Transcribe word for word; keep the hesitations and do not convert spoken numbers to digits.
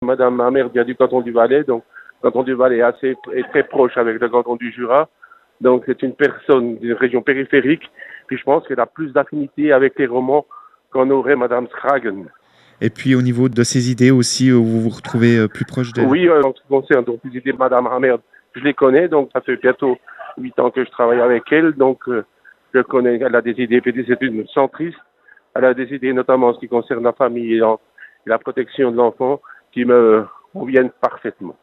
Madame Hamert vient du canton du Valais, donc le canton du Valais est assez est très proche avec le canton du Jura. Donc c'est une personne d'une région périphérique. Puis je pense qu'elle a plus d'affinité avec les romans qu'en aurait Madame Schragen. Et puis au niveau de ses idées aussi, euh, vous vous retrouvez euh, plus proche d'elle? Oui, euh, en ce qui concerne donc les idées de Madame Hamert, je les connais, donc ça fait bientôt huit ans que je travaille avec elle, donc euh, je connais, elle a des idées, c'est une centriste, elle a des idées notamment en ce qui concerne la famille et, en, et la protection de l'enfant qui me conviennent parfaitement.